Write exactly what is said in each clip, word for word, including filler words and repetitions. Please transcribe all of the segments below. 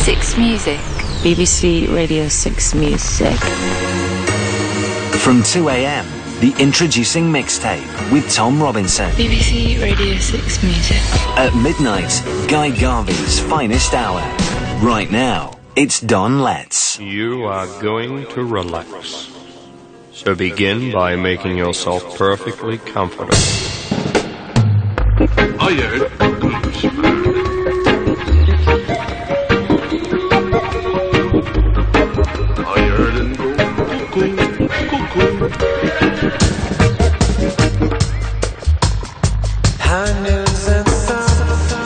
six Music. B B C Radio six Music. From two a.m, the Introducing Mixtape with Tom Robinson. B B C Radio six Music. At midnight, Guy Garvey's finest hour. Right now, it's Don Letts. You are going to relax. So begin by making yourself perfectly comfortable. I heard I heard it go cuckoo, cuckoo. High noons and sun.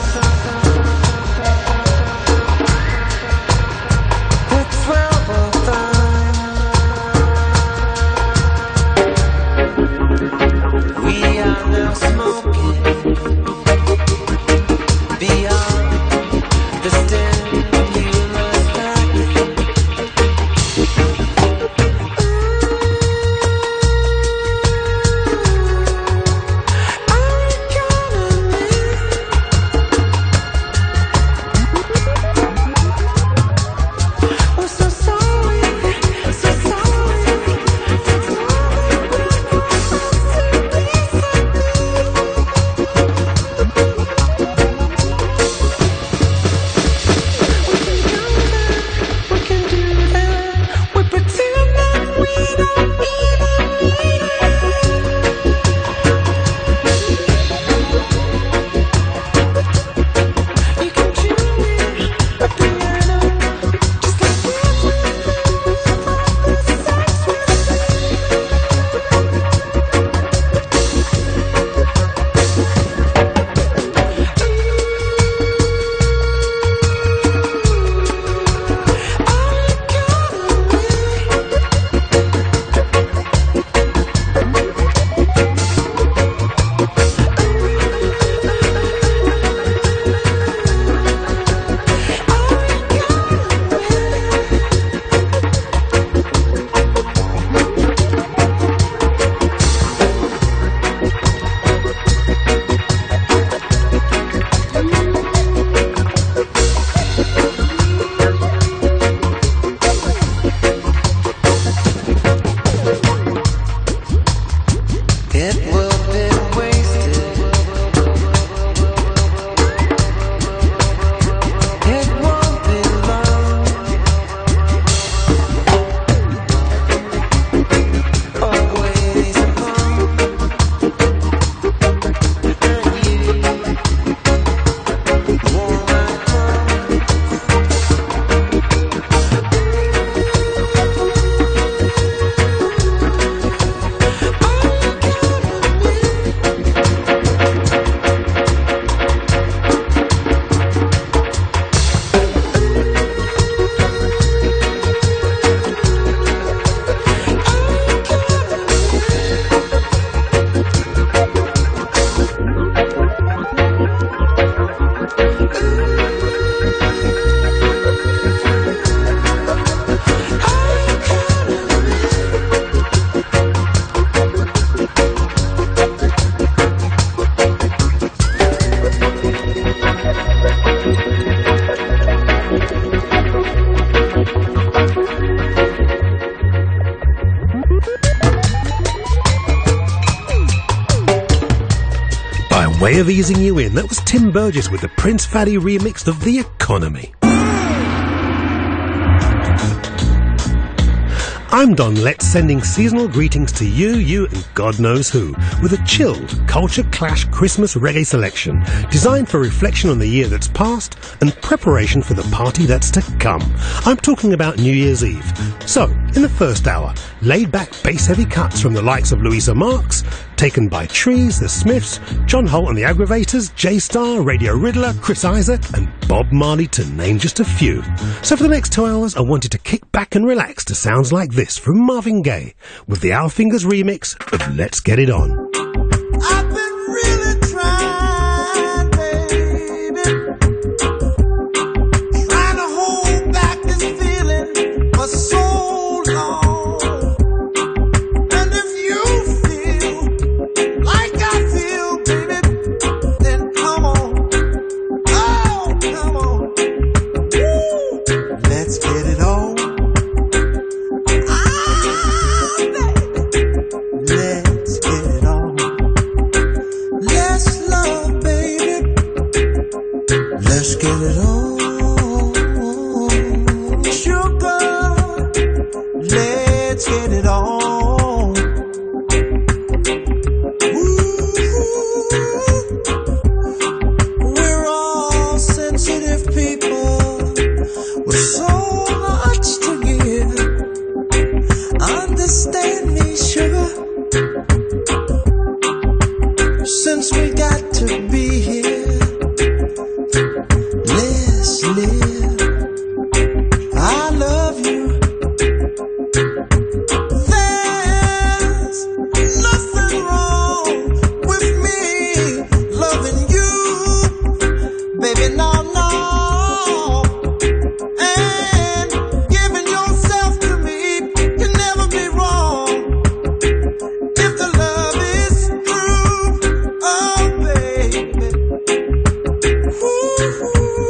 The twelve of time. We are now smoking beyond the stimulus package. Way of easing you in, that was Tim Burgess with the Prince Fatty remix of The Economy. I'm Don Letts, sending seasonal greetings to you, you and God knows who, with a chilled Culture Clash Christmas reggae selection designed for reflection on the year that's passed and preparation for the party that's to come. I'm talking about New Year's Eve. So, in the first hour, laid-back bass-heavy cuts from the likes of Louisa Marks, taken by Trees, The Smiths, John Holt and the Aggravators, J-Star, Radio Riddler, Chris Isaac and Bob Marley, to name just a few. So for the next two hours, I wanted to kick back and relax to sounds like this from Marvin Gaye with the Al Fingers remix of Let's Get It On. I've been really trying, baby, trying to hold back this feeling for so long. And if you feel like I feel, baby, then come on. Oh, come on. Woo. Let's get it on, sugar. Let's get it on. Ooh, we're all sensitive people with so much to give. Understand me, sugar. Since we got to be here, let's live. I love you. There's nothing wrong with me loving you, baby, no, no. And giving yourself to me can never be wrong. If the love is true, oh baby, ooh,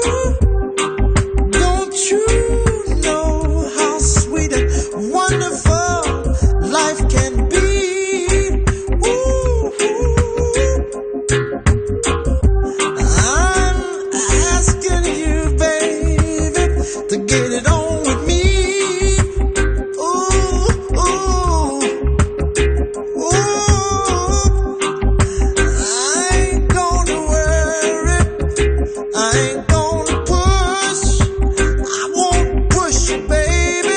don't you know how sweet and wonderful life can be? Ooh, I'm asking you, baby, to get it on with me. Ooh, ooh, ooh. I ain't gonna worry, I ain't gonna push, I won't push you, baby.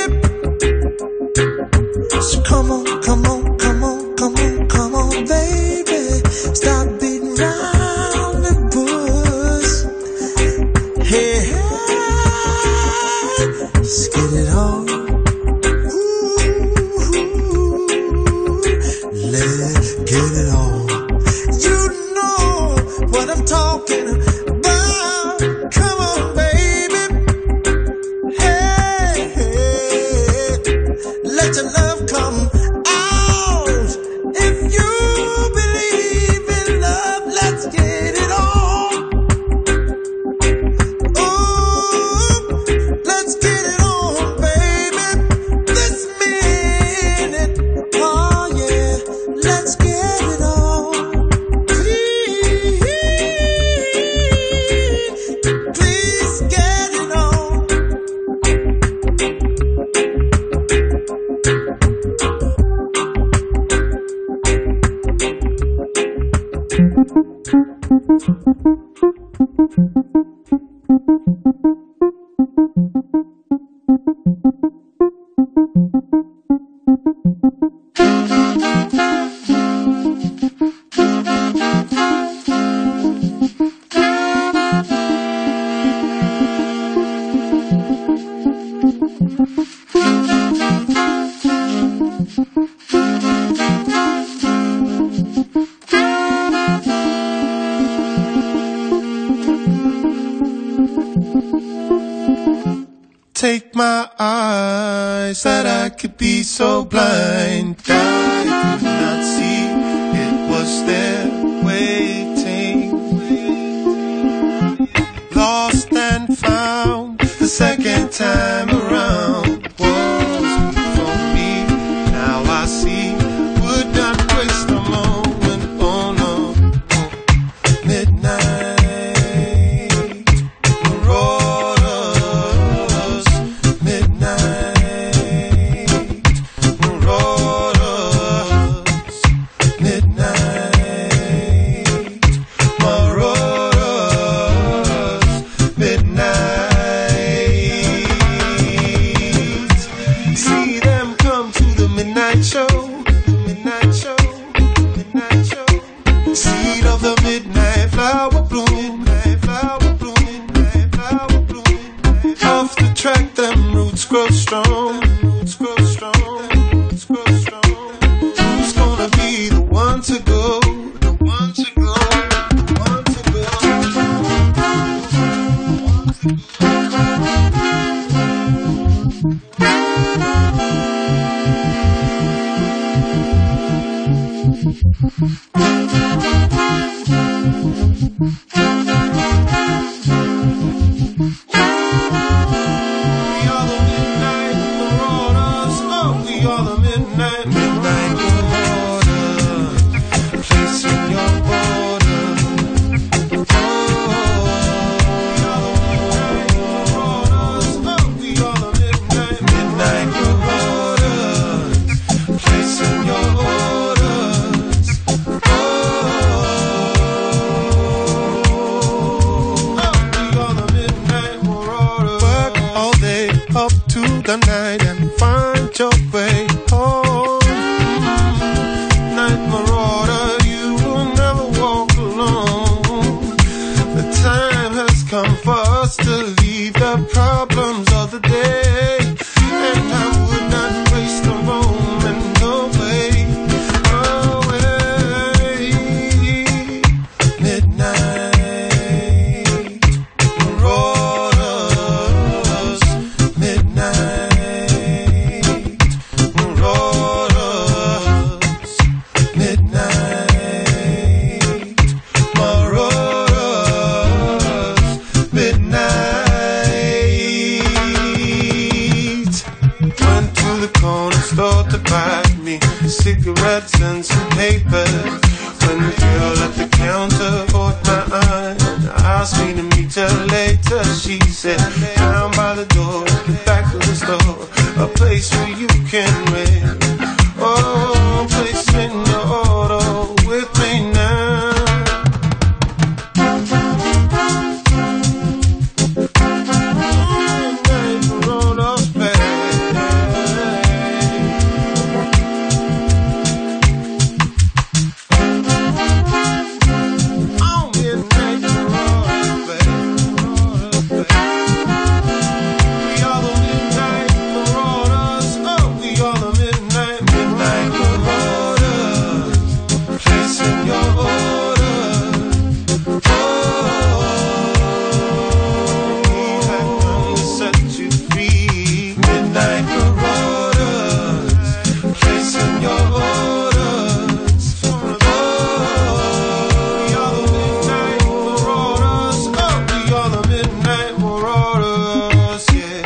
So come on, come on, come on, come on, come on, baby. Stop beating round the bush. Hey, hey, let's get it on. Ooh, let's get it on. You know what I'm talking about. Come on, baby. Hey, hey, let your love come out. If you believe in love, let's get it on. Ooh, let's get it on, baby. This minute, oh yeah, let's get it on. Please, please get it on. Take my eyes that I could be so blind that I could not see it was there waiting. Lost and found the second time around was for me. Now I see, would not waste a moment. Oh no, midnight marauders, midnight marauders, midnight marauders, midnight. See them come to the midnight show, midnight show, midnight show. Seed of the midnight flower bloom, midnight flower bloom, midnight flower bloom. Off the track, them roots grow strong, roots grow strong, roots grow strong. Who's gonna be the one to go, the one to go, the one to go? the night and find your way home. Night marauder, you will never walk alone. The time has come for us to leave the problems of the day, and I would not waste a moment away, away. Midnight marauders, midnight marauders, midnight marauders, midnight. Went to the corner store to buy me cigarettes and some papers. When the girl at the counter caught my eye and asked me to meet her later, she said, down by the door at the back of the store, a place where you can rent. Oh, placing your order with me now. Midnight marauders, babe. Oh, midnight marauders, babe. We are the midnight marauders. Oh, we are the midnight, midnight marauders. Placing your order. Oh, we have come to set you free. Midnight marauders. Placing your orders. Oh, we are the midnight marauders. Oh, we are the midnight marauders. Yeah.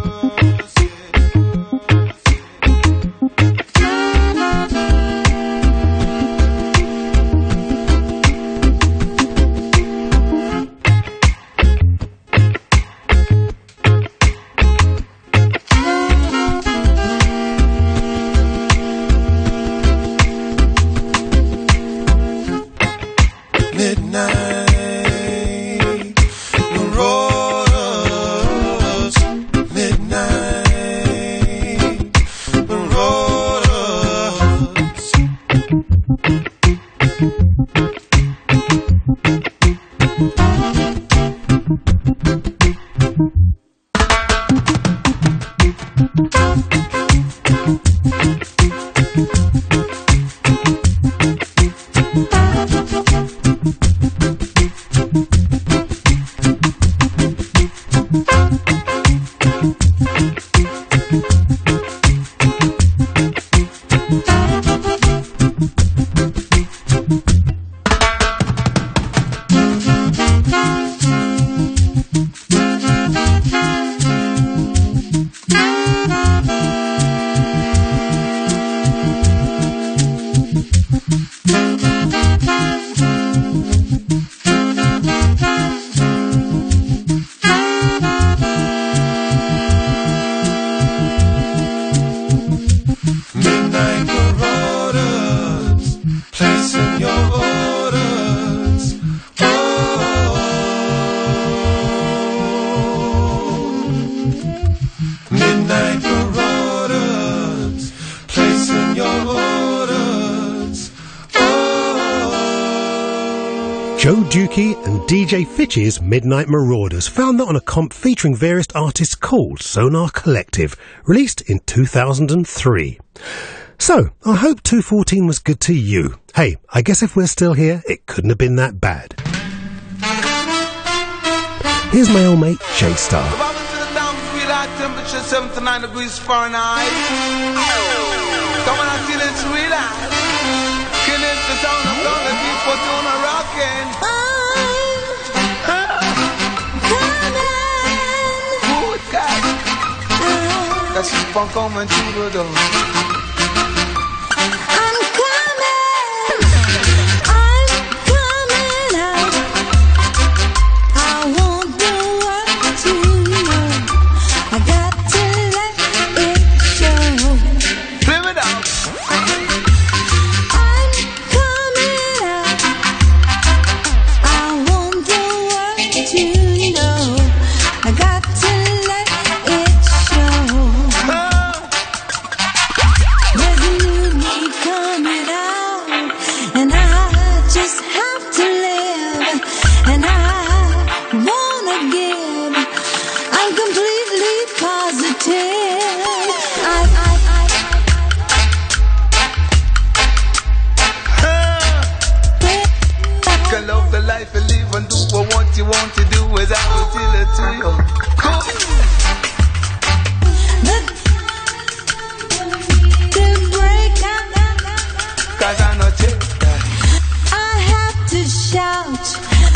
Midnight marauders, midnight marauders. Midnight marauders, placing your orders. Oh, midnight marauders, placing your orders. Oh. Joe Dukey and D J Fitch's Midnight Marauders, found that on a comp featuring various artists called Sonar Collective, released in two thousand three. So, I hope two fourteen was good to you. Hey, I guess if we're still here, it couldn't have been that bad. Here's my old mate, J-Star. Welcome to the down sweet high temperature, seventy-nine degrees Fahrenheit. Come on, I feel it sweet high. Kill it, the sound of love, let people do my rockin'. Good God. That's some funk on my tuba though. You know, I got to let it show. completely positive. I, I, I, I can love the life you live and do what you want to do as I will tell it to you. Cool. the break up. Cause I know you. I have to shout.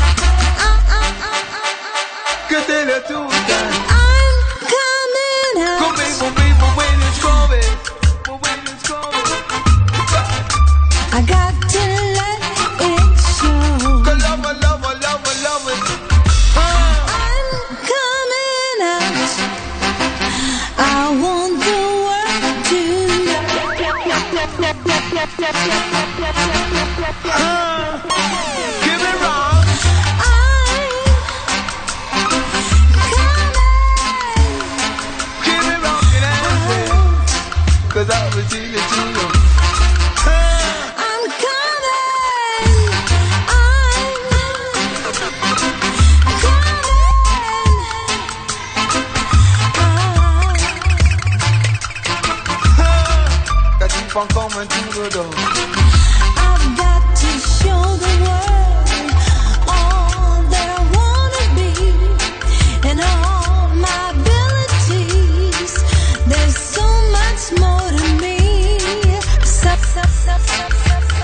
Can tell you too. I'm coming out. Come baby, baby, when it's coming. When it's coming. I got to let it show. Cause love, love, love, love it. I'm coming out. I want the world to Give it wrong. Give it wrong, you know. Cause I will tell you to you. I'm coming. I keep on coming to the door. I've got to show the world all that I wanna be and all my abilities. There's so much more to me. So, so, so, so, so, so.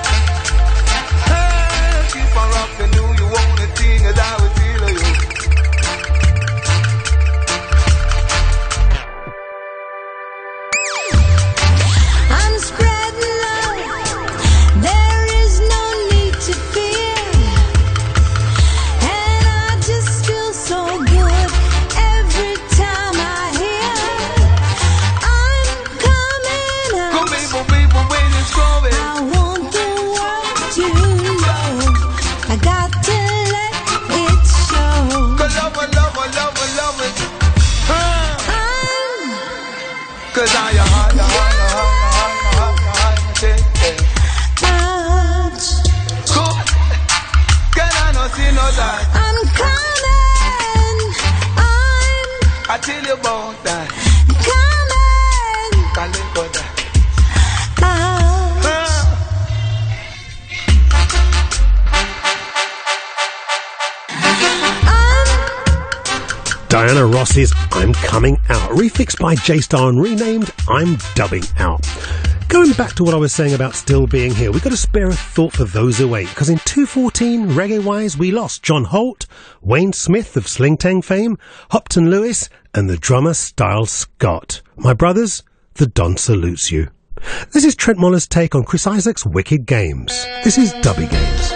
Hey, keep on rocking, do you want a thing as I will feel you. I'm spreading love. There is no need to fear. And I just feel so good every time I hear I'm coming Come out. baby, baby, when it's coming. I want the world to know. I got to let it show. Cause love, love, love, love it. I'm Cause I am high, high, high, high, high, high, out. cool. Can I not see no that? I'm coming. I'm I tell you about that. coming Can't live for that. out. I'm Diana Ross's I'm Coming Out, refixed by J-Star and renamed I'm Dubbing Out. Going back to what I was saying about still being here, we've got to spare a thought for those who ain't, because in two fourteen, reggae-wise, we lost John Holt, Wayne Smith of Sling Tang fame, Hopton Lewis, and the drummer Styles Scott. My brothers, the Don salutes you. This is Trent Moller's take on Chris Isaac's Wicked Games. This is Dubby Games.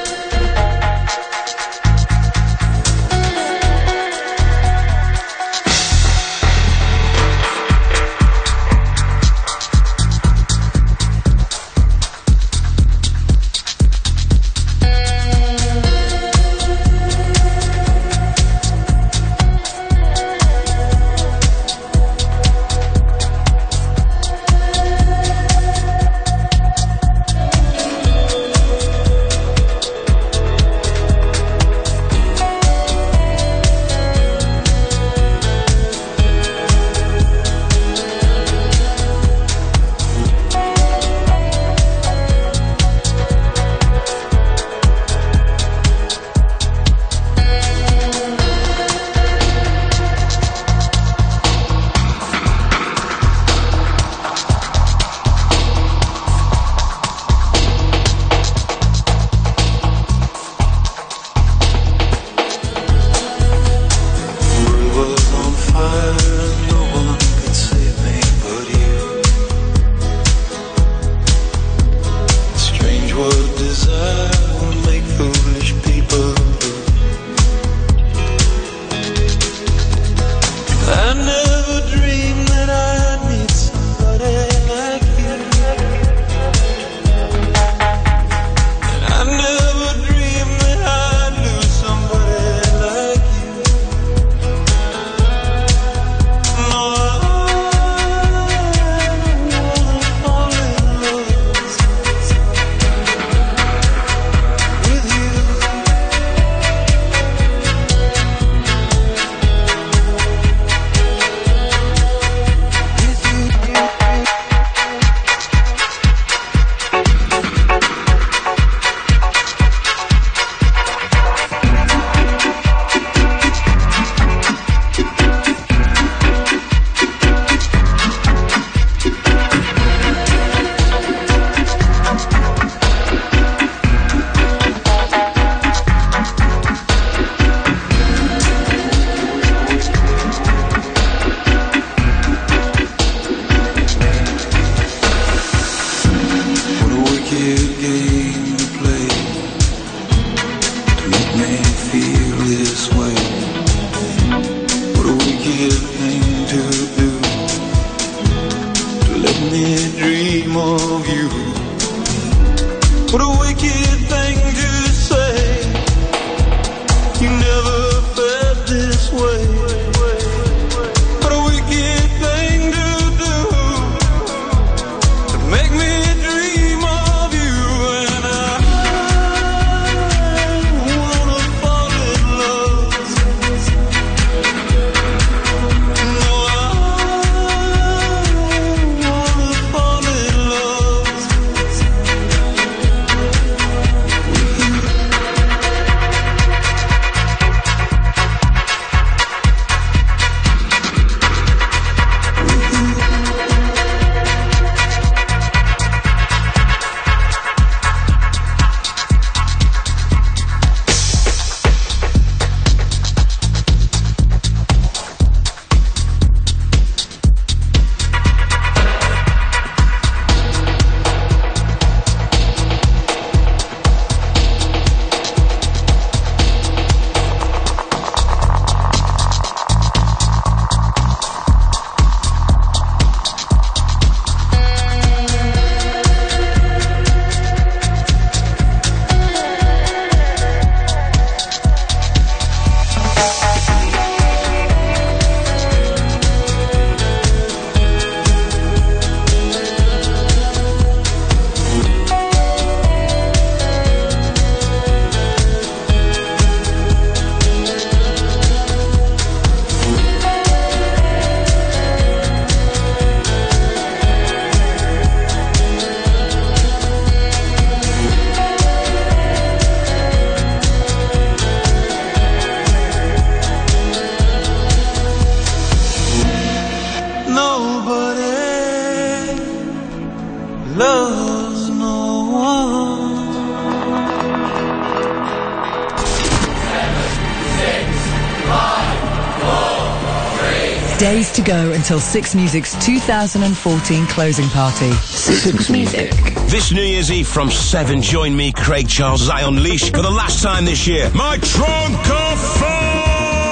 Days to go until Six Music's two thousand fourteen closing party. Six Music. This New Year's Eve from seven, join me, Craig Charles, as I unleash for the last time this year my trunk of fun!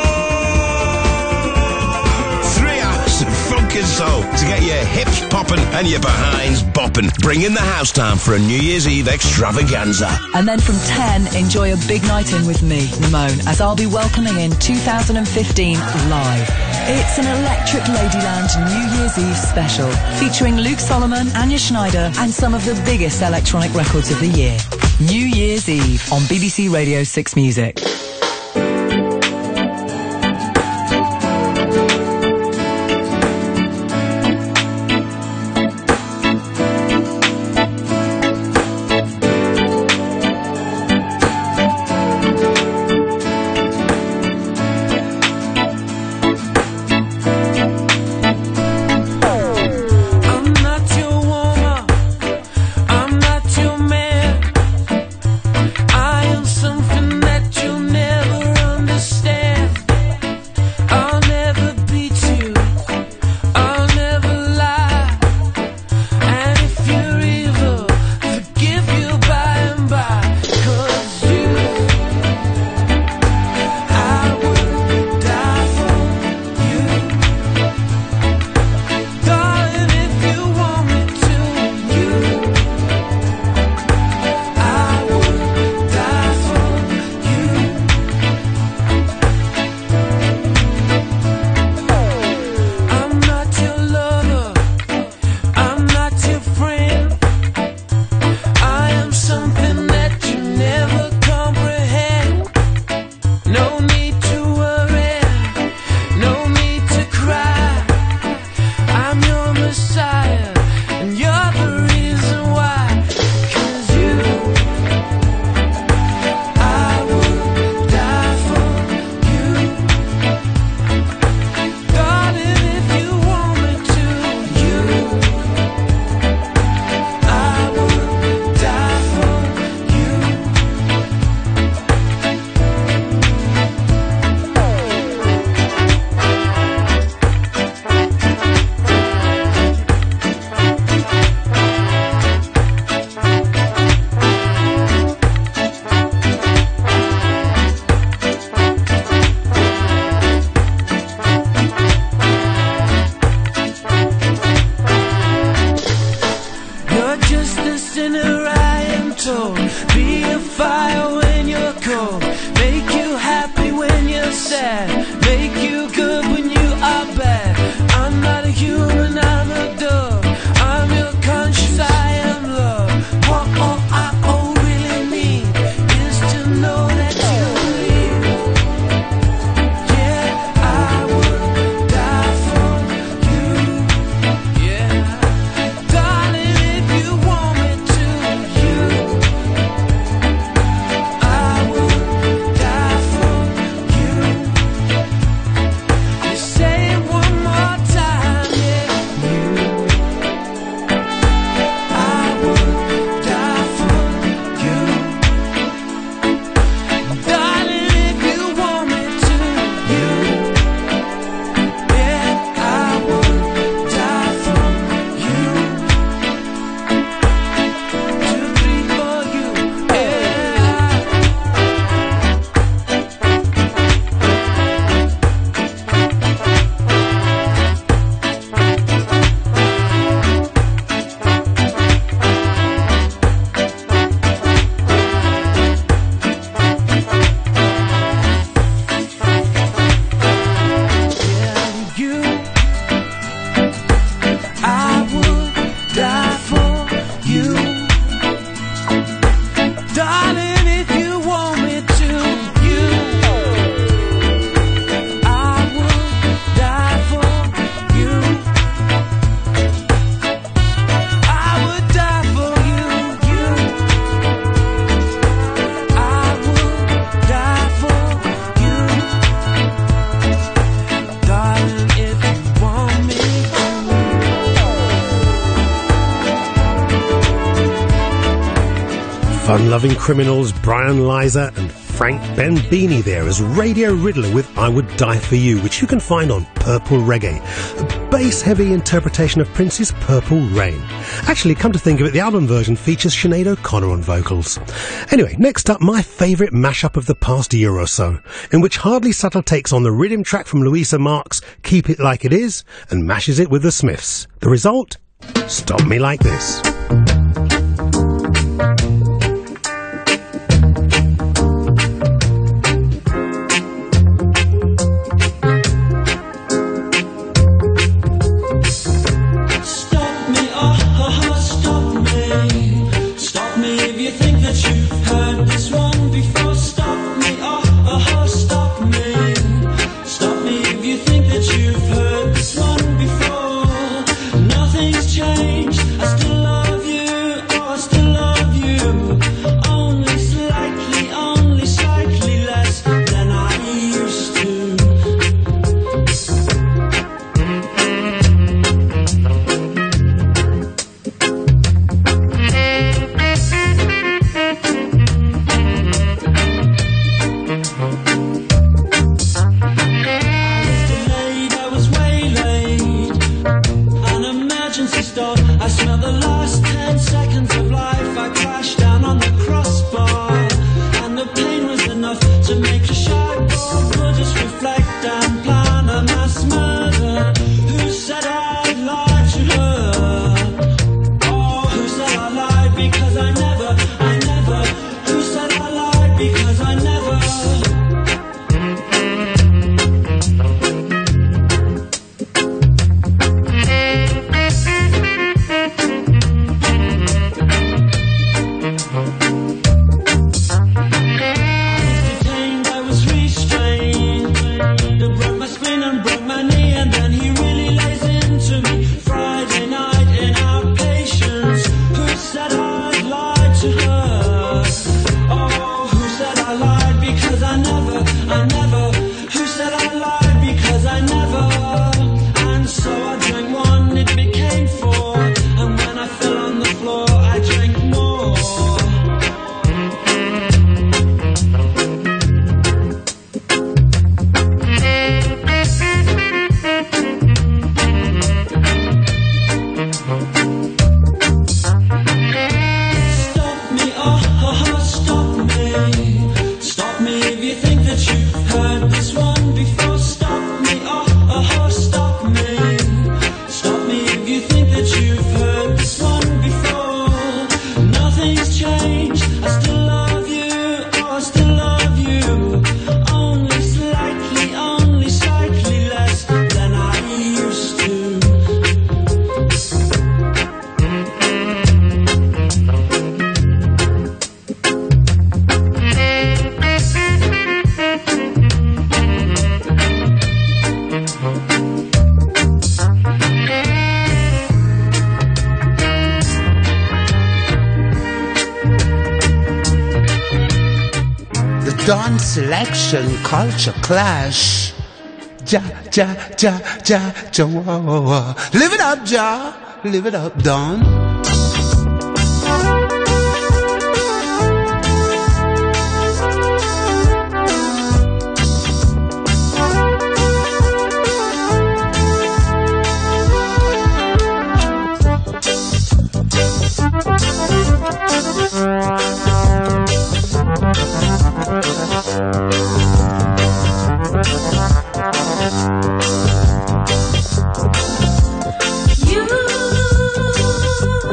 Three acts of funk and soul to get your hips popping and your behinds bopping. Bring in the house down for a New Year's Eve extravaganza. And then from ten, enjoy a big night in with me, Ramone, as I'll be welcoming in two thousand fifteen live. It's an Electric Ladyland New Year's Eve special, featuring Luke Solomon, Anya Schneider, and some of the biggest electronic records of the year. New Year's Eve on B B C Radio six Music. Fun-loving criminals Brian Liza and Frank Benbini there as Radio Riddler with I Would Die For You, which you can find on Purple Reggae, a bass-heavy interpretation of Prince's Purple Rain. Actually, come to think of it, the album version features Sinead O'Connor on vocals. Anyway, next up, my favourite mashup of the past year or so, in which Hardly Subtle takes on the rhythm track from Louisa Marks' Keep It Like It Is and mashes it with the Smiths. The result? Stop Me Like This. Dawn Selection Culture Clash. Ja, ja, ja, ja, ja, wah, wah, wah. Live it up, Ja. Live it up, Dawn. You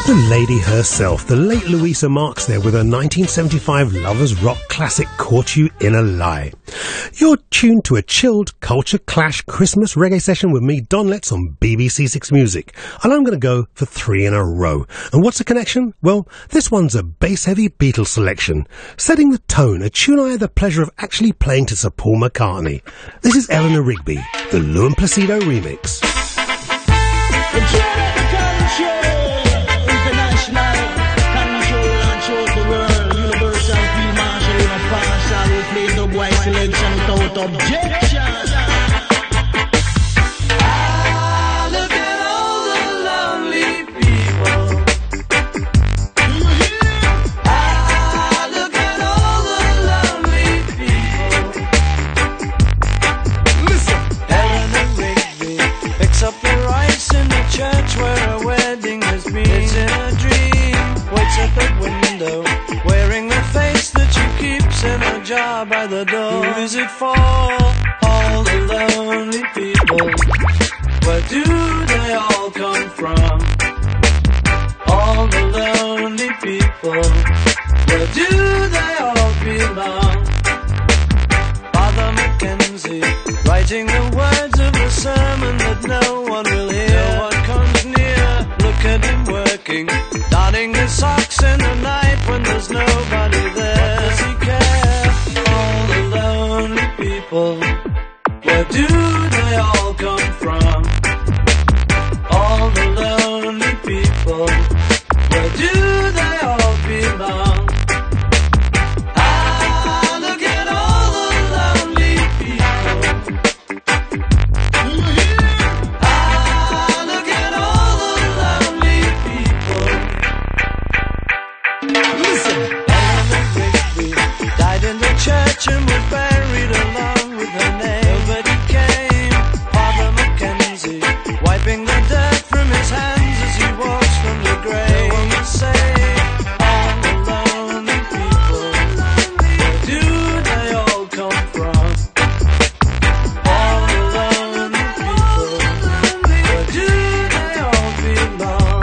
The lady herself, the late Louisa Marks there with her nineteen seventy-five lovers rock classic Caught You in a Lie. You're tuned to a chilled Culture Clash Christmas reggae session with me, Don Letts, on B B C Six Music. And I'm going to go for three in a row. And what's the connection? Well, this one's a bass-heavy Beatles selection, setting the tone, a tune I had the pleasure of actually playing to Sir Paul McCartney. This is Eleanor Rigby, the Lou and Placido remix. Selection without objection. Ah, look at all the lonely people. Ah, look at all the lonely people. Listen. Eleanor Rigby picks up the rice in the church where a wedding has been. Lives in a dream, waits at the window, wearing the face that she keeps in a jar by the door. Who is it for? All the lonely people. Where do they all come from? All the lonely people. Where do they all belong? Father Mackenzie, writing the words of the sermon that no one will hear. No one comes near. Look at him working, darning his socks in the night when there's nobody there. Does he care? All the lonely people. Where do they all come from? All the lonely people. Where do they all belong? Ah, look at all the lonely people. Ah, look at all the lonely people. Listen. Eleanor Rigby died in the church and was buried along with her name. Nobody came. Father Mackenzie wiping the dirt from his hands as he walks from the grave. No one will say, all the lonely people. Where do they all come from? All the lonely people. Where do they all belong?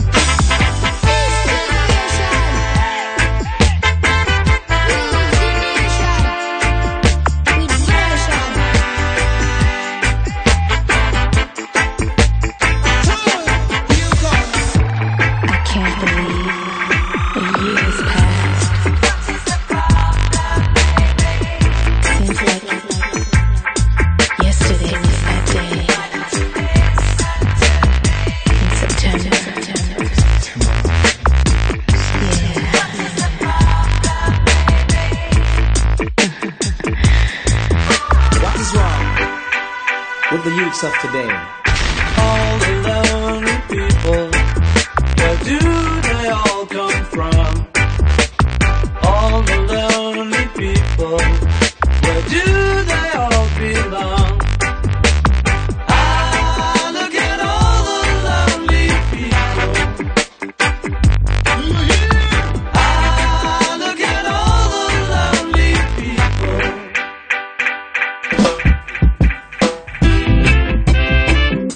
I can't believe a year has passed. Seems like yesterday was that day. In September. What is wrong with the youths of today? All the lonely people. Where do they all come from? All the lonely people. Where do they all belong? Ah, look at all the lonely people. Ah, look at all the lonely people.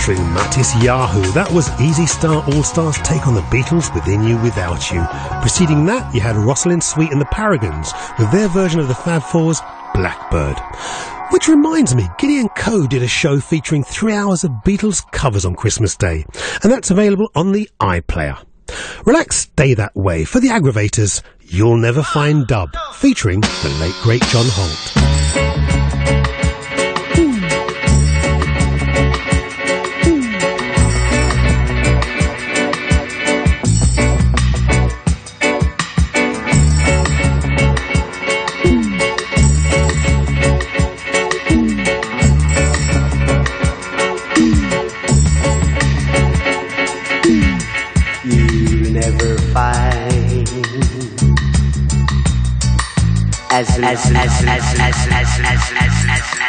featuring Mattis Yahoo. That was Easy Star All-Stars' take on the Beatles' Within You, Without You. Preceding that, you had Rosalind Sweet and the Paragons with their version of the Fab Four's Blackbird. Which reminds me, Gideon Coe did a show featuring three hours of Beatles covers on Christmas Day, and that's available on the iPlayer. Relax, stay that way. For the aggravators, You'll Never Find Dub, featuring the late great John Holt. As, as, as, as, as, as, as, as, as, as,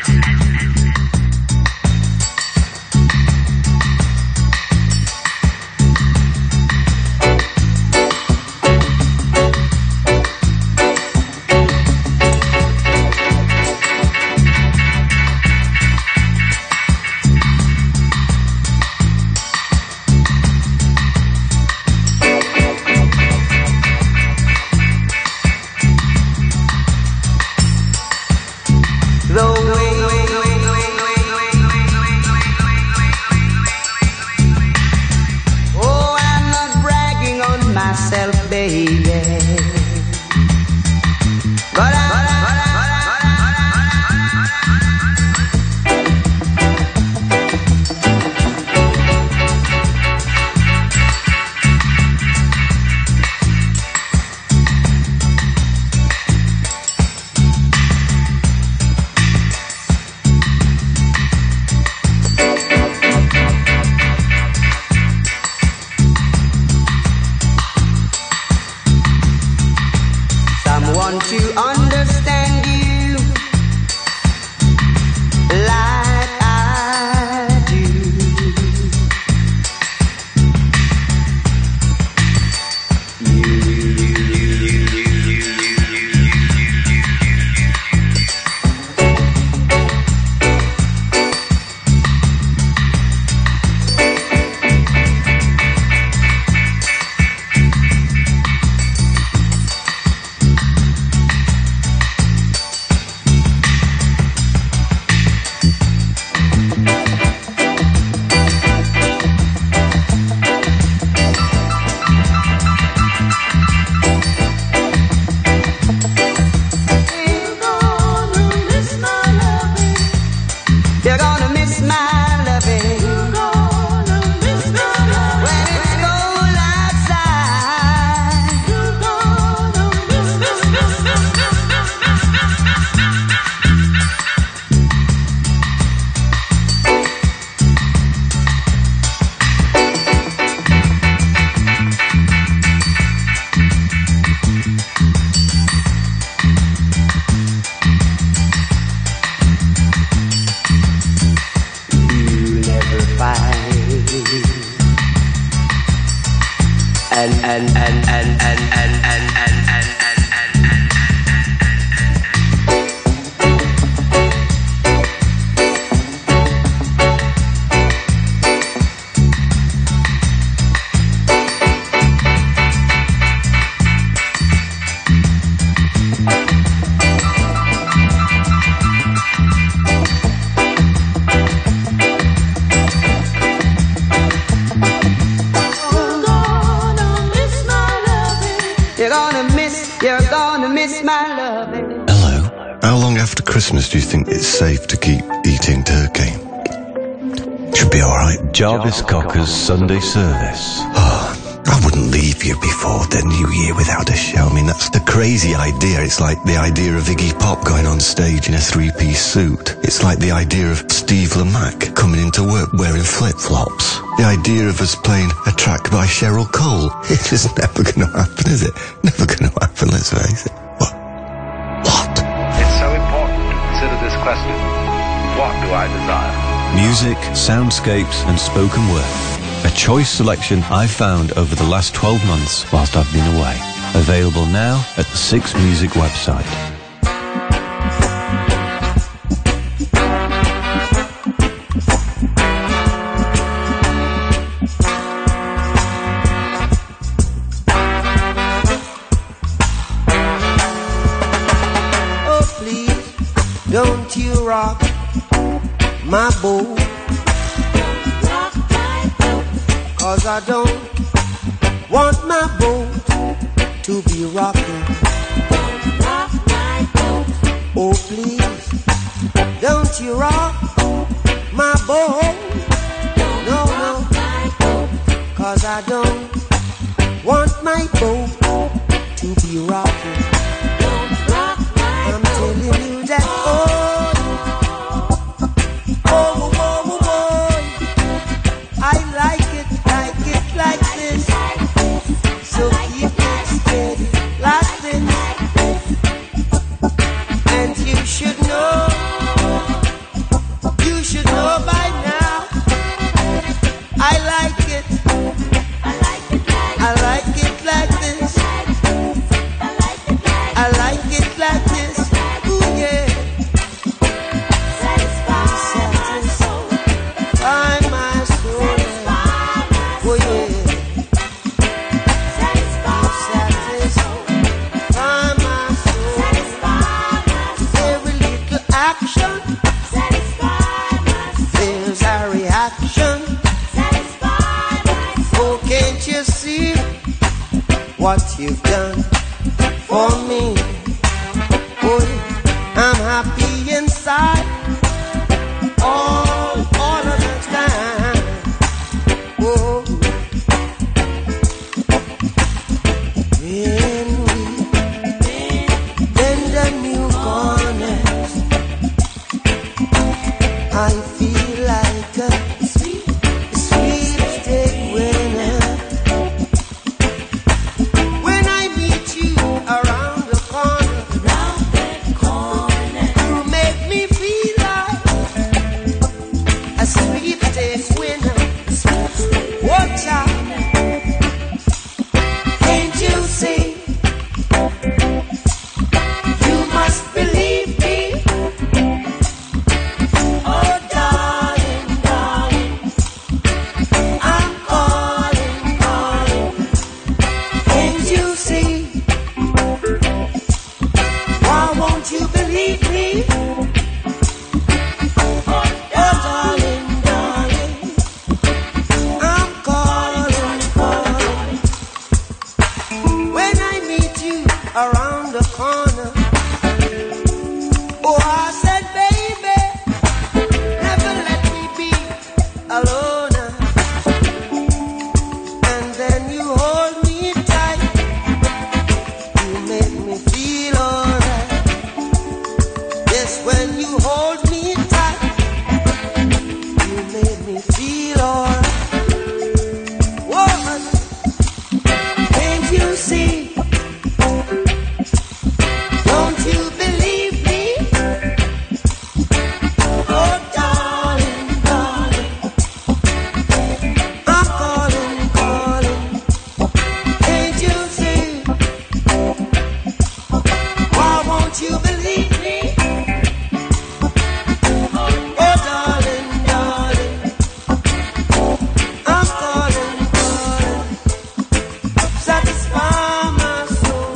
Christmas, do you think it's safe to keep eating turkey? Should be alright. Jarvis Cocker's Sunday service. Oh, I wouldn't leave you before the New Year without a show. I mean, that's the crazy idea. It's like the idea of Iggy Pop going on stage in a three-piece suit. It's like the idea of Steve Lamacq coming into work wearing flip-flops. The idea of us playing a track by Cheryl Cole. It's just never going to happen, is it? Never going to happen, let's face it. What? What? It's so important to consider this question. What do I desire? Music, soundscapes and spoken word. A choice selection I've found over the last twelve months whilst I've been away. Available now at the Six Music website. rock my boat. Cause I don't want my boat to be rocking. Oh please, don't you rock my boat. No, no, cause I don't want my boat to be rocking. I'm telling you that, oh, oh, oh, oh, oh, I like it, like it, like this. So keep it steady, like this. And you should know, you should know by now. I like it, I like it, I like it like this. I like it like this. Ooh yeah. Satisfy, satisfy my soul. Oh yeah. Satisfy, satisfy my soul. Every little action, there's a reaction. Oh, can't you see what you've done for me? Oh, I'm happy inside all, all of the time. Oh, when we bend the new corners, I feel like a sweet, sweepstake winner. When I meet you around the corner, you make me feel like a sweepstake winner. Watch out, can't you see? You must believe me. Oh darling, darling, I'm calling, calling. Can't you see? Why won't you believe me? Oh darling, darling, I'm calling, calling. When I meet you around the corner, oh I said, baby, never let me be alone. And then you hold me tight, you make me feel alright. Yes, when you hold me tight, you make me feel alright. Woman, can't you see? Don't you believe me? Oh darling, darling, I'm calling, calling. Can't you see? Why won't you believe me? Oh darling, darling, I'm calling, calling. Satisfy my soul.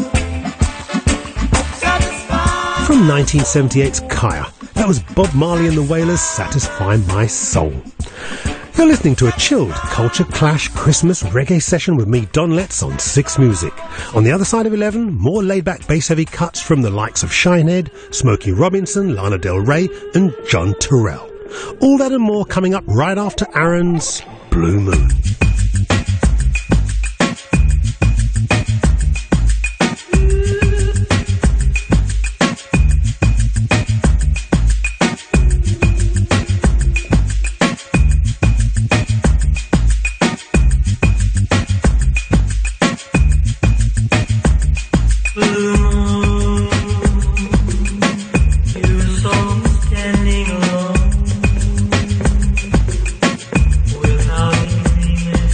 Satisfy. From nineteen seventy-eight's Kaya, that was Bob Marley and the Wailers' Satisfy My Soul. You're listening to a chilled Culture Clash Christmas reggae session with me, Don Letts, on Six Music. On the other side of eleven, more laid-back bass-heavy cuts from the likes of Shinehead, Smokey Robinson, Lana Del Rey and John Terrell. All that and more coming up right after Aaron's Blue Moon. Standing alone without any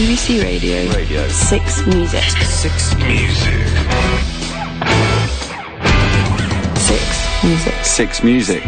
B B C Radio. Radio. Six Music. Six Music. Six Music. Six Music.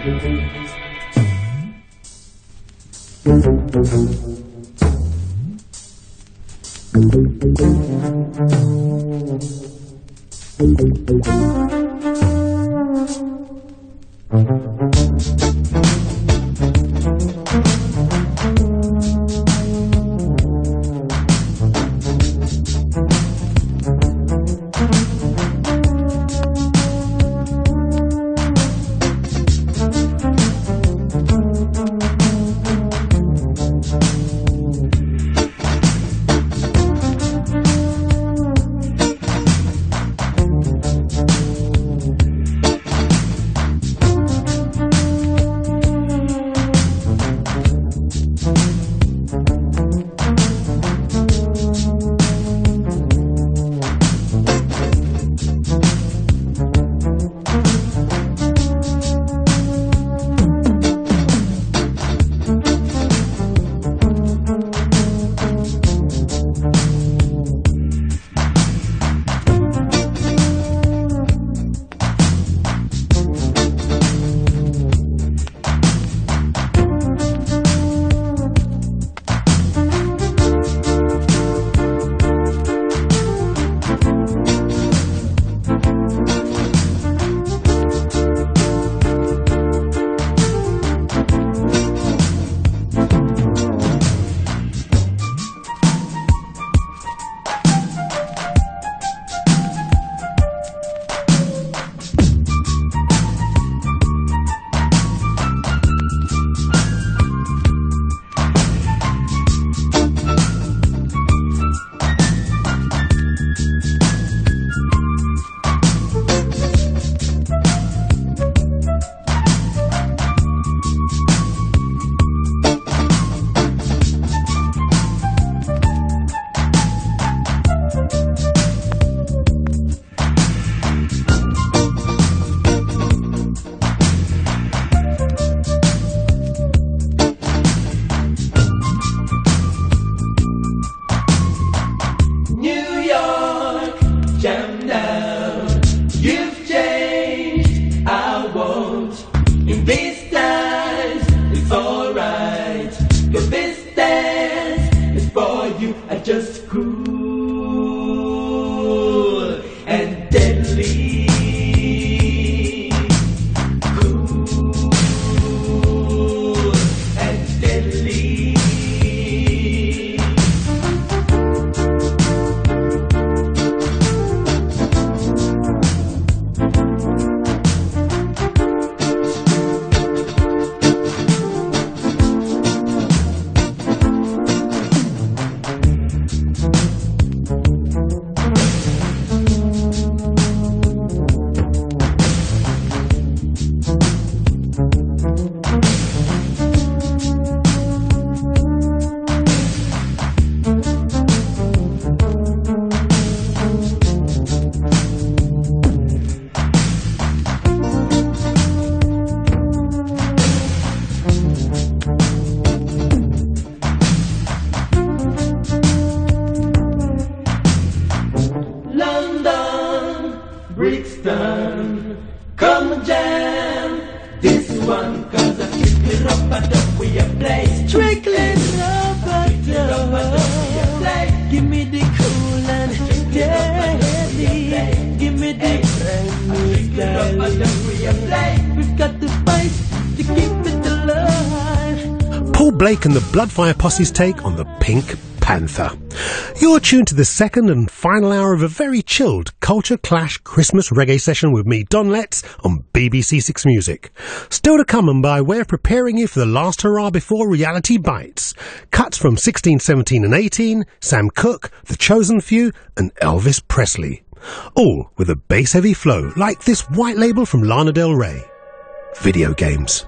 Blake and the Bloodfire Posse's take on the Pink Panther. You're tuned to the second and final hour of a very chilled Culture Clash Christmas reggae session with me, Don Letts, on B B C Six Music. Still to come, and by way of preparing you for the last hurrah before reality bites, cuts from sixteen, seventeen and eighteen, Sam Cooke, The Chosen Few and Elvis Presley. All with a bass-heavy flow like this white label from Lana Del Rey. Video games.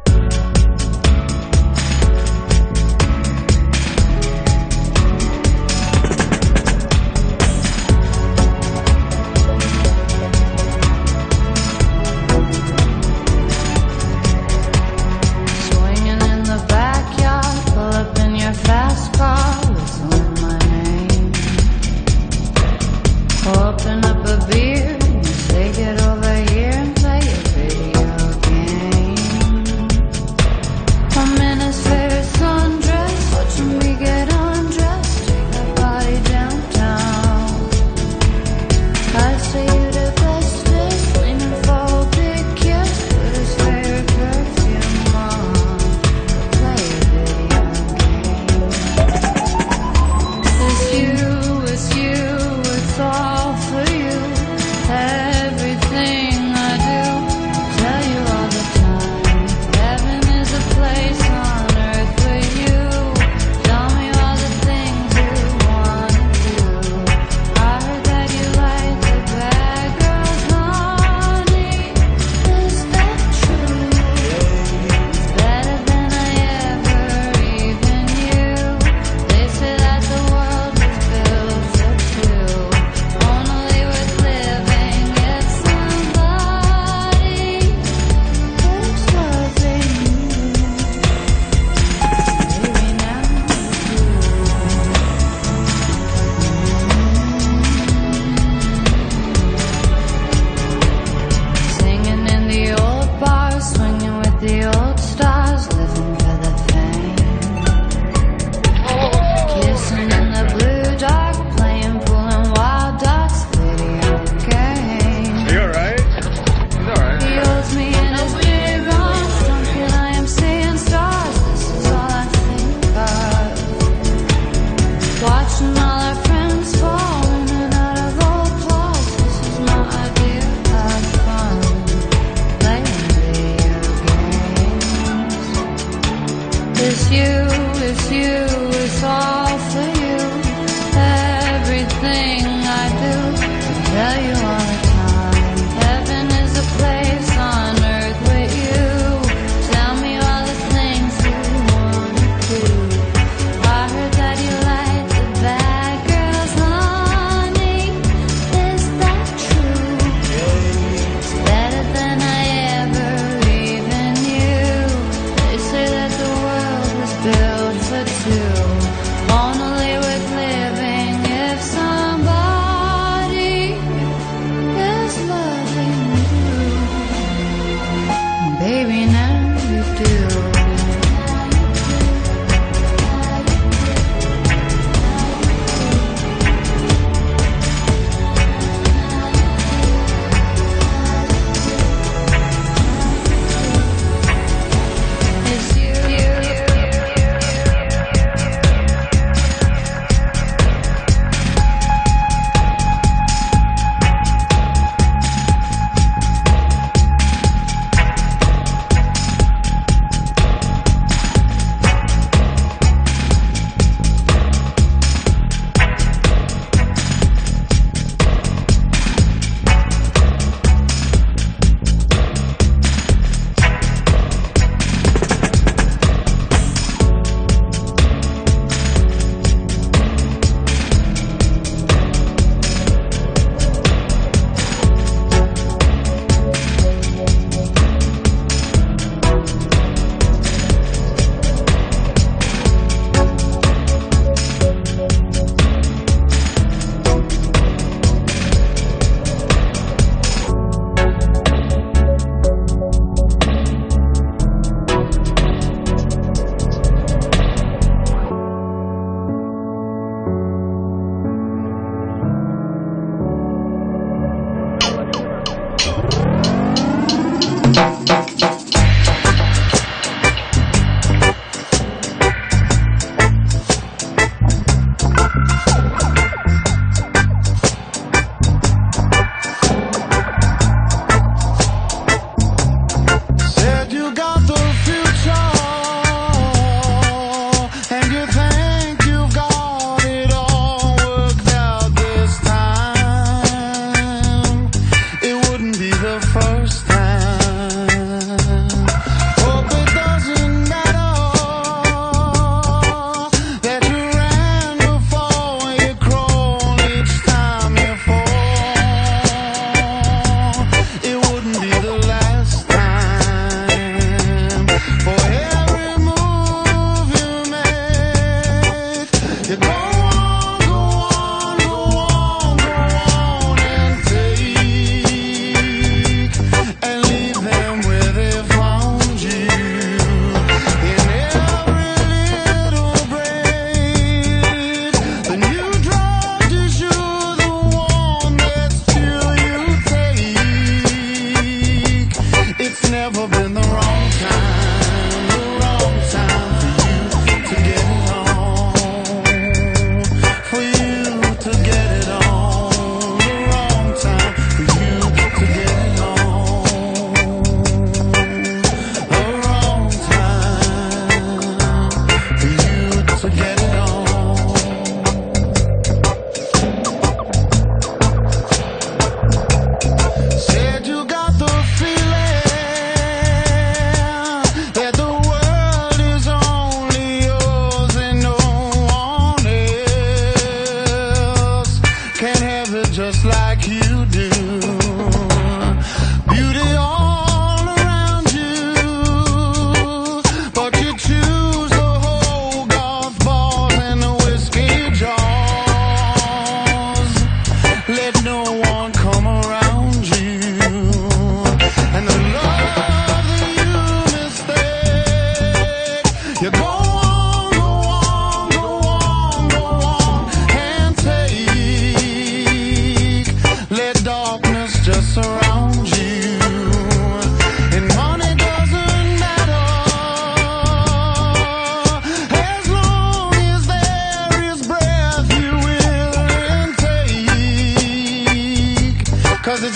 Swinging in the backyard, pull up in your fast car, whistling my name.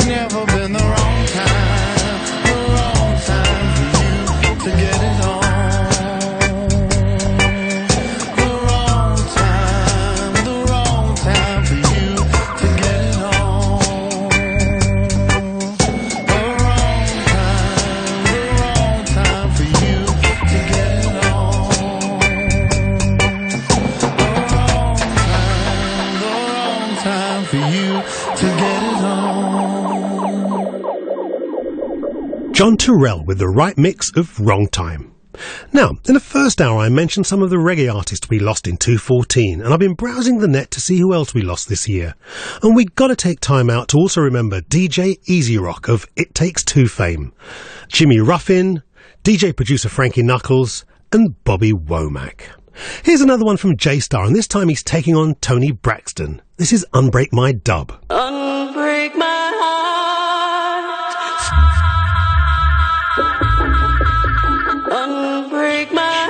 never been the wrong time, the wrong time for you to get it on. The wrong time, the wrong time for you to get it on. The wrong time, the wrong time for you to get it on. The wrong time, the wrong time for you to get it on. John Turrell with the right mix of Wrong Time. Now, in the first hour I mentioned some of the reggae artists we lost in two fourteen, and I've been browsing the net to see who else we lost this year. And we got to take time out to also remember D J Easy Rock of It Takes Two fame, Jimmy Ruffin, D J producer Frankie Knuckles, and Bobby Womack. Here's another one from J-Star, and this time he's taking on Tony Braxton. This is Unbreak My Dub. Unbreak my heart. Unbreak my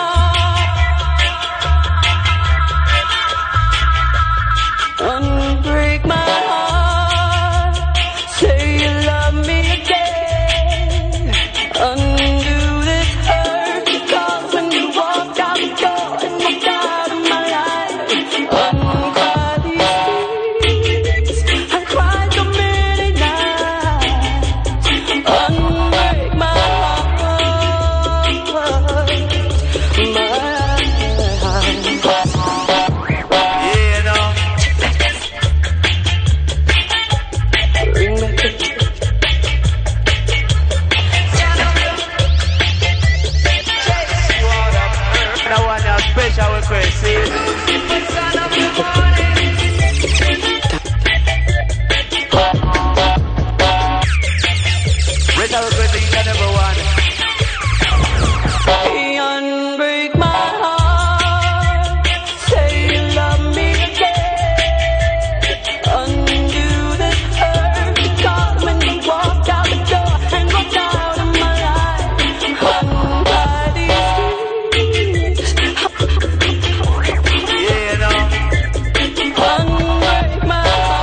heart. Unbreak my heart. Say you love me again. Undo this hurt. Because when you walk out the door and walk out of my life, uncry these tears. I cried so many nights. Unbreak my heart. My Yeah, no. Bring back the That one now special request, see? Rest of request each and every one. Unbreak my heart. Say you love me again. Undo this hurt. Because when you walk out the door and walk out of my life, untie these tears. Yeah, no. Unbreak my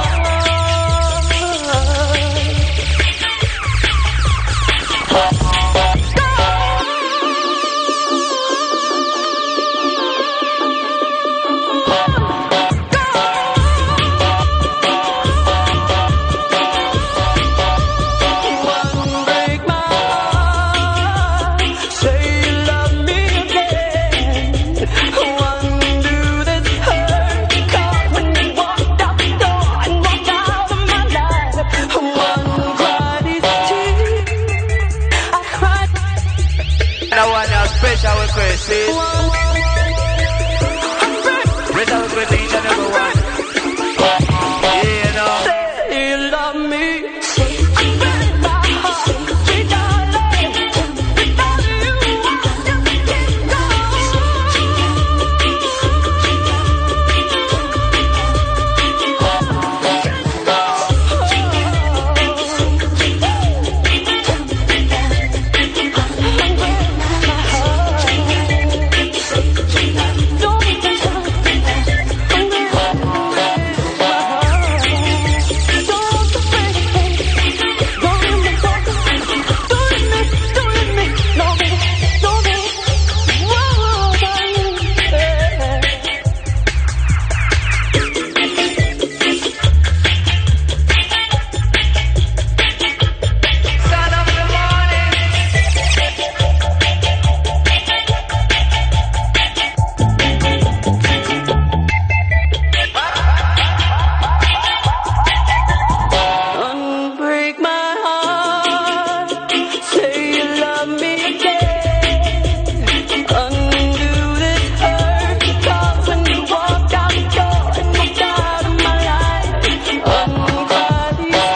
Unbreak my heart. Say you love me again. Undo this hurt. Because when you walked out the door and walked out of my life, one cry these tears. I cried. That one now special request, see? Rest of request each and every one. Yeah, no. Say you love me. Unbreak my heart. Sweet darling. Without you, I just can't go. Unbreak my heart. Say you love me again. Undo this hurt. Because when you walk out the door and walk out of my life, uncry these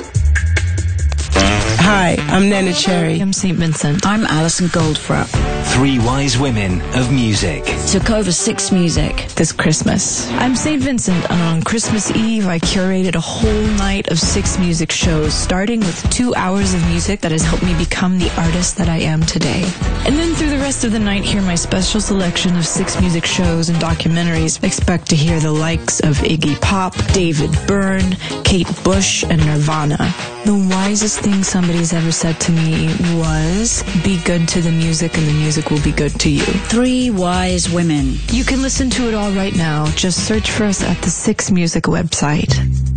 Hi, I'm Nana Cherry. I'm Saint Vincent. I'm Alison Goldfrapp. Three wise women of music. Took over Six Music this Christmas. I'm Saint Vincent, and on Christmas Eve, I curated a whole night of Six Music shows, starting with two hours of music that has helped me become the artist that I am today. And then through the rest of the night, hear my special selection of Six Music shows and documentaries. Expect to hear the likes of Iggy Pop, David Byrne, Kate Bush, and Nirvana. The wisest thing somebody's ever said to me was, be good to the music and the music will be good to you. Three wise women. You can listen to it all right now. Just search for us at the Six Music website.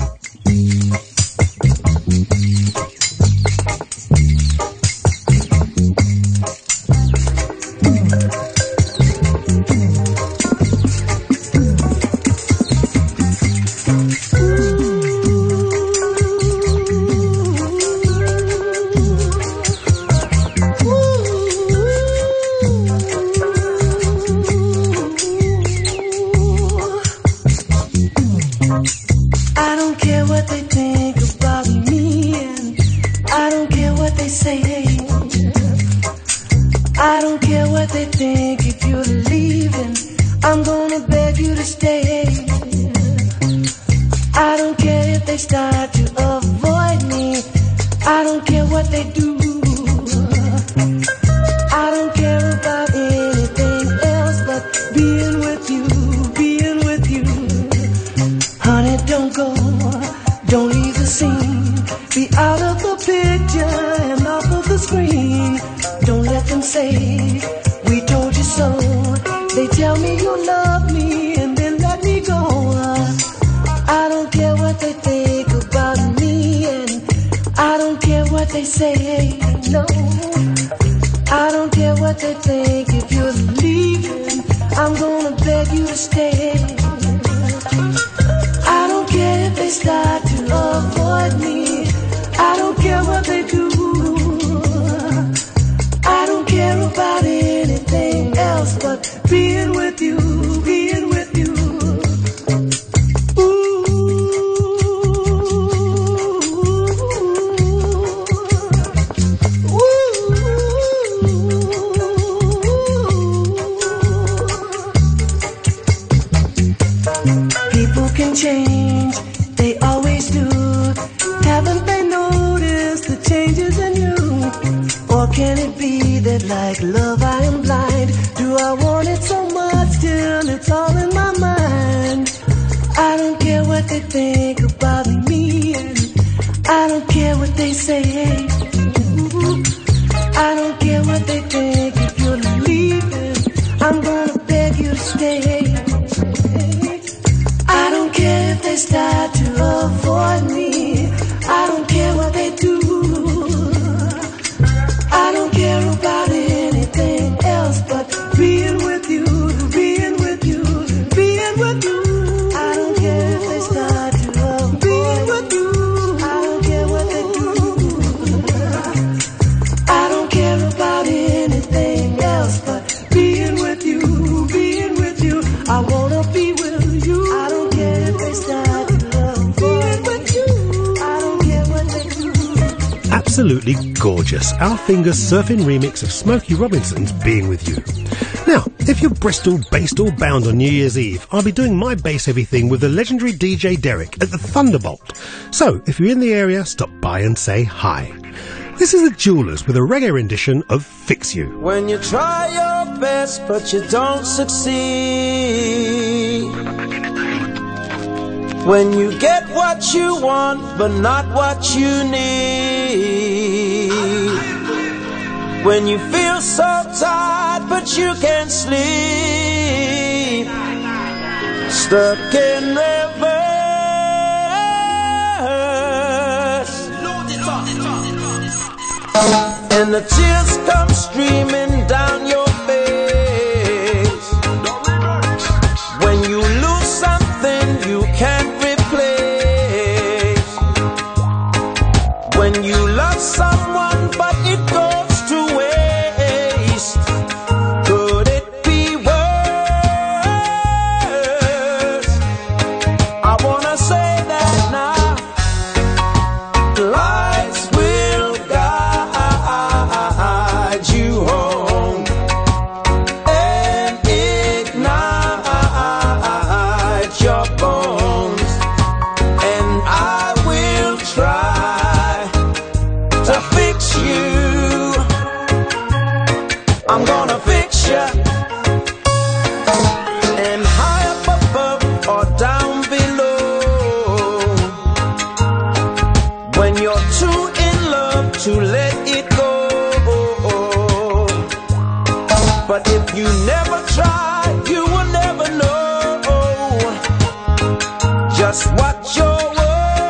I don't care what they think about me, and I don't care what they say. I don't care what they think if you're leaving. I'm gonna beg you to stay. I don't care if they start to avoid me. I don't care what they do. I don't care about anything else but being with you, being with you. Honey, don't go, don't leave the scene. Be out of the picture and off of the screen. Don't let them say, we told you so. They tell me you love me and then let me go. I don't care what they think about me, and I don't care what they say, no. I don't care what they think if you're leaving. I'm gonna beg you to stay. I don't care if they start to avoid me. I don't care what they do. I don't care about anything else but being with you, being with you. People can change, they always do. Haven't they noticed the changes in you? Or can it be that like love I am blind? Do I want it so much till it's all in my mind? I don't care what they think about me, and I don't care what they say. I don't care what they think if you're leaving. I'm gonna beg you to stay. I don't care if they start to avoid me. I don't care what they do. I don't care about anything else but being with you, being with you, being with you. I don't care if they start to avoid being with you. I don't care what they do. I don't care about anything else but being with you, being with you. I wanna be with you. I don't care if they start to love being with you. I don't care what they do. Absolutely gorgeous. Our Fingers surfing remix of Smokey Robinson's Being With You. Now, if you're Bristol based or bound on New Year's Eve, I'll be doing my bass heavy thing with the legendary D J Derek at the Thunderbolt. So, if you're in the area, stop by and say hi. This is the Jewelers with a reggae rendition of Fix You. When you try your best but you don't succeed, when you get what you want but not what you need, when you feel so tired but you can't sleep, stuck in reverse, and the tears come streaming down your face. When you lose something you can't replace, when you love someone but it goes to waste, could it be worse? I wanna say that now, lights will guide you home. I'm gonna fix ya. And high up above or down below, when you're too in love to let it go. But if you never try, you will never know just what you're worth.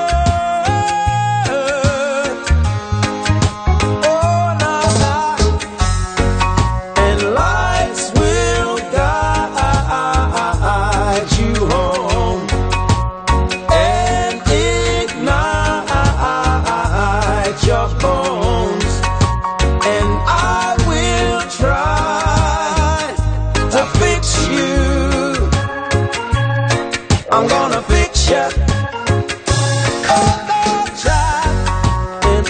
Oh, nah, nah. And lights will guide you home and ignite your bones. And I will try to fix you. I'm gonna fix ya. Come on, child. And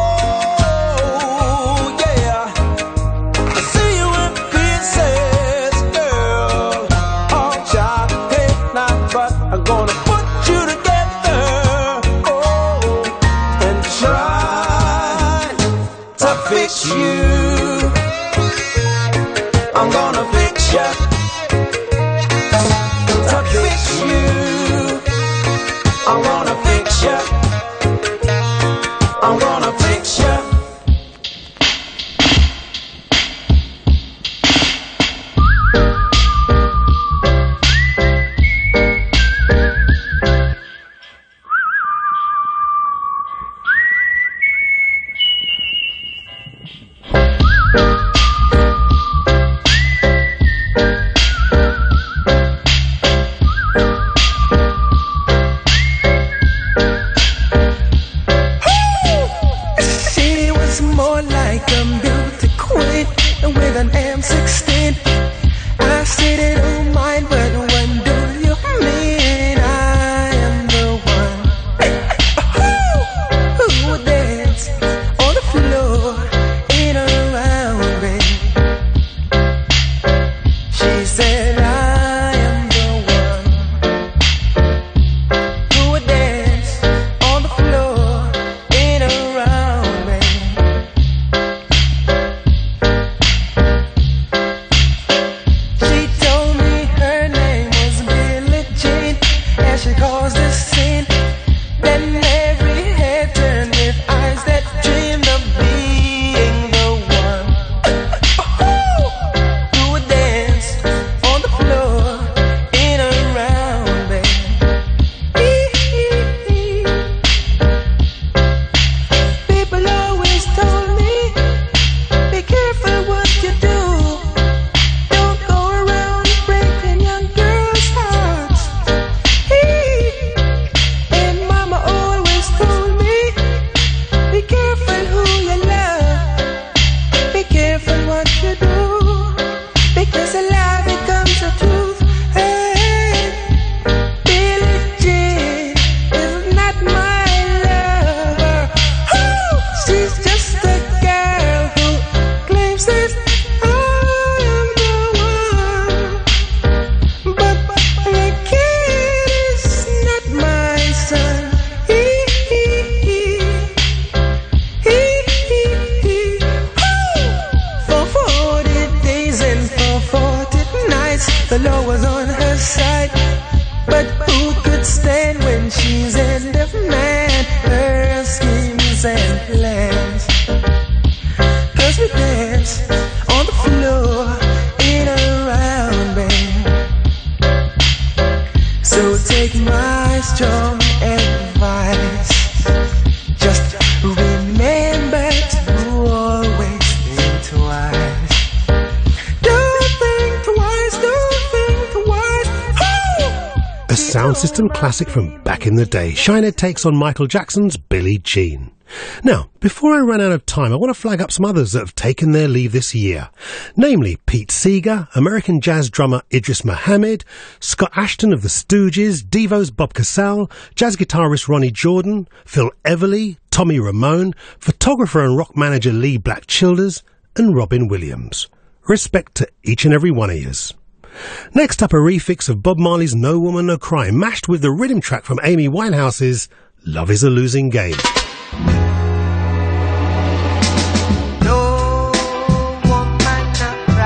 oh, yeah, I see you in pieces, girl. Oh, child, hey, not, but I'm gonna put you together. Oh, and try to fix you. I'm gonna fix ya. To fix you. I'm gonna fix ya. I'm gonna fix ya. She was more like a beauty queen with an M sixteen. I said it don't mind, but when do you mean I am the one who would dance on the floor in a round me? She said I am the one who would dance on the floor in a round me. She told me her name was Billie Jean, and she caused a scene. Then every head turned with eyes that dreamed of being the one who would dance on the floor in a round bed. People always told me, be careful what you do. Don't go around breaking young girls' hearts. And mama always told me, be careful who you love. Be careful what you do, because a lie becomes a truth. Hey, Billie Jean is not my lover. She's just a girl who claims that I am the one. But the kid is not my son. For forty days and for forty nights, the law was on her side. But who could stand when she's end of man, her schemes and plans? 'Cause we dance on the floor in a round band. So take my strong advice. Just remember to always think twice. Don't think twice, don't think twice. A sound system classic from back in the day. Shinehead takes on Michael Jackson's Billie Jean. Now, before I run out of time, I want to flag up some others that have taken their leave this year. Namely, Pete Seeger, American jazz drummer Idris Muhammad, Scott Ashton of the Stooges, Devo's Bob Casale, jazz guitarist Ronnie Jordan, Phil Everly, Tommy Ramone, photographer and rock manager Lee Black Childers, and Robin Williams. Respect to each and every one of yous. Next up, a refix of Bob Marley's No Woman No Cry, mashed with the rhythm track from Amy Winehouse's Love Is a Losing Game. No woman no cry.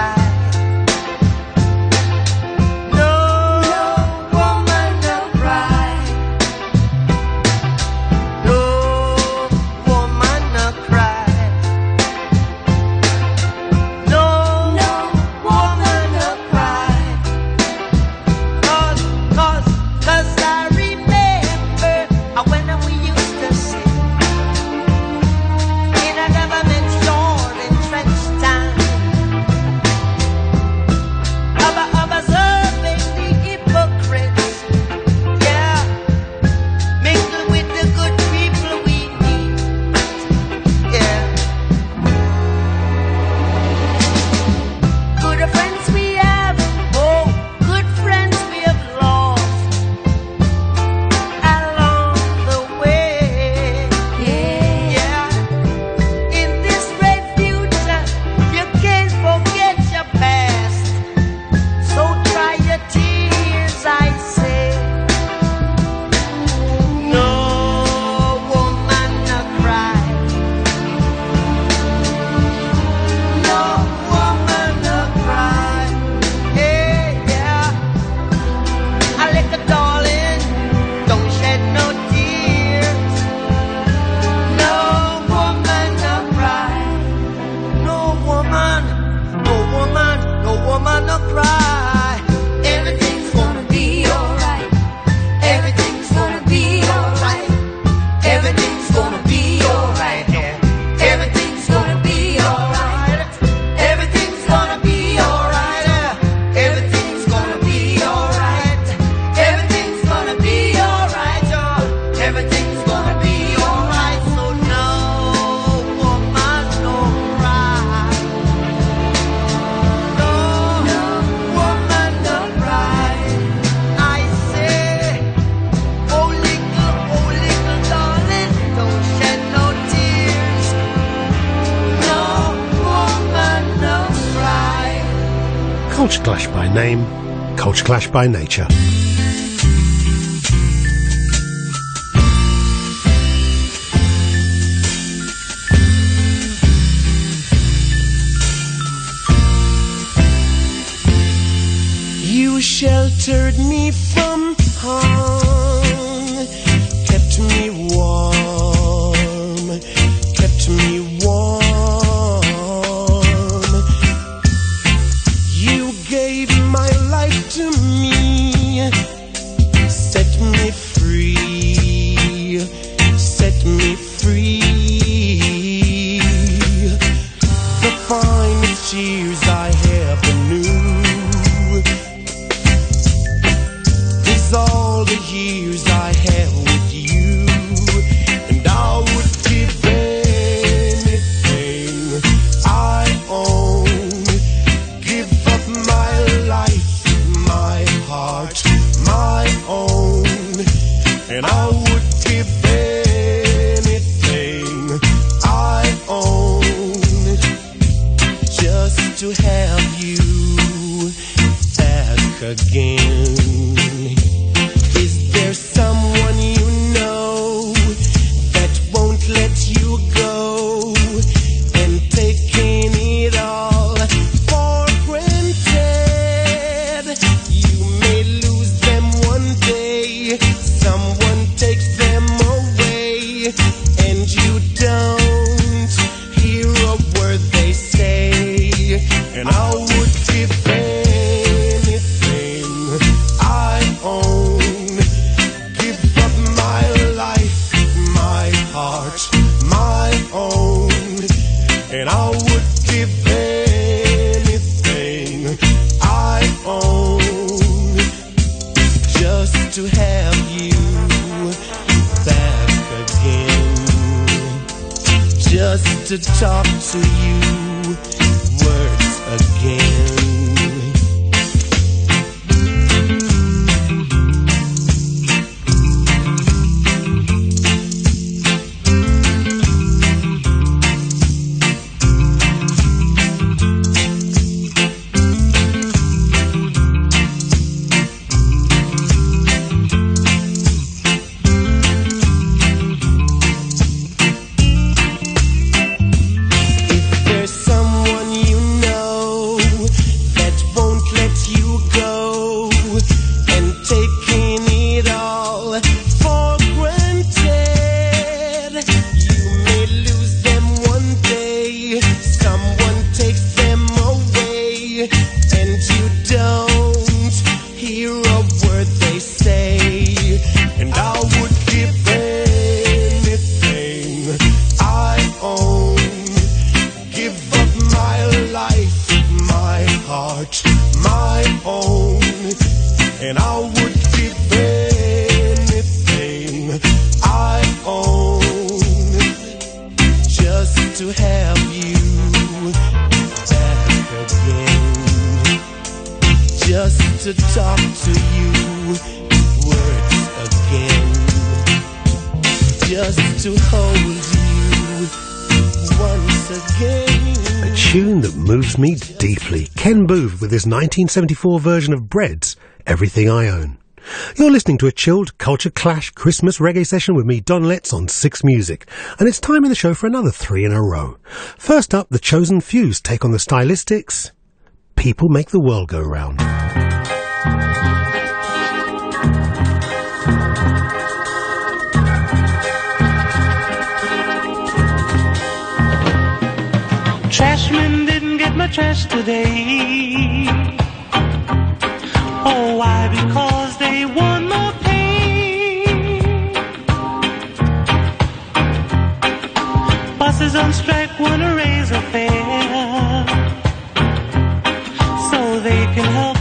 Culture Clash by name, Culture Clash by nature. You sheltered me from harm, kept me warm, kept me warm. You gave my life to me, set me free, set me free. The finest years I ever knew, all the years I had with you, and I would give anything I own, give up my life, my heart, my own, and I would give anything I own just to have you back again. There's someone you know that won't let you go, and taking it all for granted. You may lose them one day, someone takes them away, and you don't hear a word they say. And I would give anything I own, my own, and I would give anything I own just to have you back again, just to talk to you words again. To talk to you words again, just to hold you once again. A tune that moves me deeply. Ken Booth with his nineteen seventy-four version of Bread's Everything I Own. You're listening to a chilled Culture Clash Christmas reggae session with me, Don Letts, on Six Music, and it's time in the show for another three in a row. First up, the Chosen Fuse take on the Stylistics. People Make the World Go Round. Trashmen didn't get my trash today. Oh, why? Because they want more pay. Buses on strike want to raise a fare so they can help